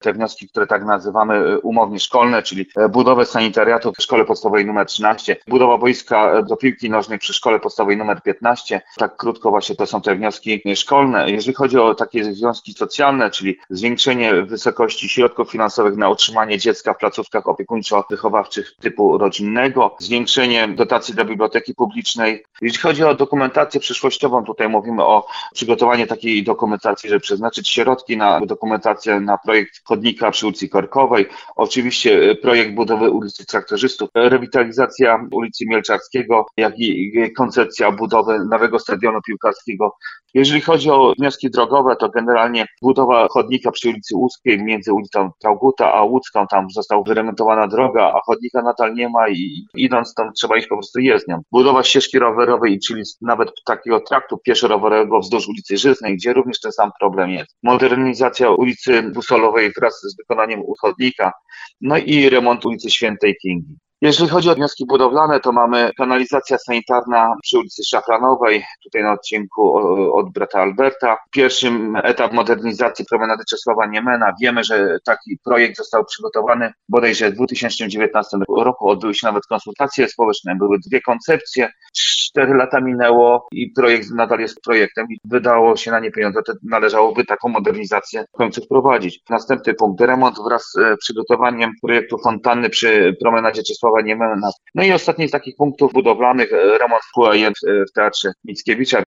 te wnioski, które tak nazywamy umownie szkolne, czyli budowę sanitariatu w szkole podstawowej nr 13, budowa boiska do piłki nożnej przy szkole podstawowej nr 15. Tak krótko właśnie to są te wnioski szkolne. Jeżeli chodzi o takie wnioski socjalne, czyli zwiększenie wysokości środków finansowych na utrzymanie dziecka w placówkach opiekuńczo-wychowawczych typu rodzinnego, zwiększenie dotacji dla biblioteki publicznej. Jeśli chodzi o dokumentację przyszłościową, tutaj mówimy o przygotowaniu takiej dokumentacji, żeby przeznaczyć środki na dokumentację na projekt chodnika przy ulicy Korkowej, oczywiście projekt budowy ulicy Traktorzystów, rewitalizacja ulicy Mielczarskiego, jak i koncepcja budowy nowego stadionu piłkarskiego. Jeżeli chodzi o wnioski drogowe, to generalnie budowa chodnika przy ulicy Łódzkiej między ulicą Traugutta a Łódzką, tam została wyremontowana droga, a chodnika nadal nie ma i idąc tam trzeba iść po prostu jezdnią. Budowa ścieżki rowerowej, czyli nawet takiego traktu pieszo-rowerowego wzdłuż ulicy Żyznej, gdzie również ten sam problem jest. Modernizacja ulicy Busolowej wraz z wykonaniem chodnika, no i remont ulicy Świętej Kingi. Jeżeli chodzi o wnioski budowlane, to mamy kanalizacja sanitarna przy ulicy Szafranowej, tutaj na odcinku od Brata Alberta. Pierwszy etap modernizacji promenady Czesława Niemena. Wiemy, że taki projekt został przygotowany bodajże w 2019 roku. Odbyły się nawet konsultacje społeczne, były dwie koncepcje. 4 lata minęło i projekt nadal jest projektem i wydało się na nie pieniądze. Należałoby taką modernizację w końcu wprowadzić. Następny punkt, remont wraz z przygotowaniem projektu fontanny przy promenadzie Czesława Niemena. No i ostatni z takich punktów budowlanych, remont QAM w Teatrze Mickiewicza.